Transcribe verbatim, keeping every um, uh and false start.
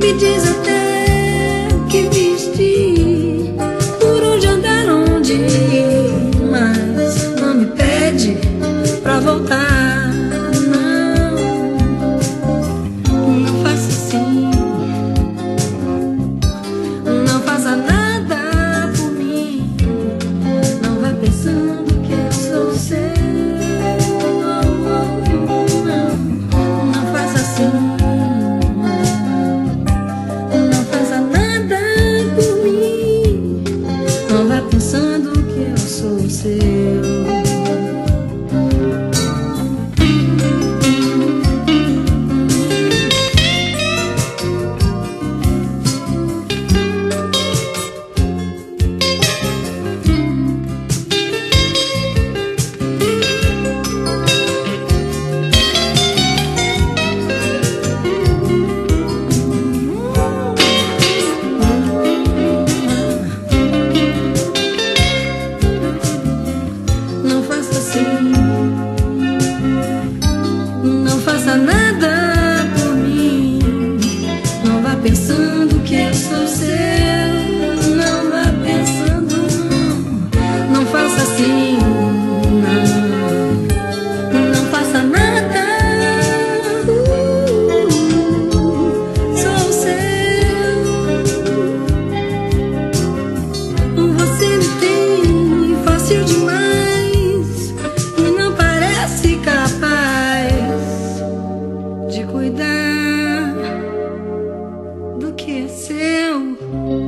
me diz até o que vestir, por onde andar, onde ir, mas não me pede pra voltar. Não, não faça assim, não faça nada por mim, não vá pensando que eu sou seu. Pensando que eu sou seu. Não faça nada por mim, não vá pensando que eu sou seu. Não vá pensando, não, não faça assim, não, não faça nada. uh, Sou seu. Você me tem fácil demais e não parece capaz de cuidar do que é seu.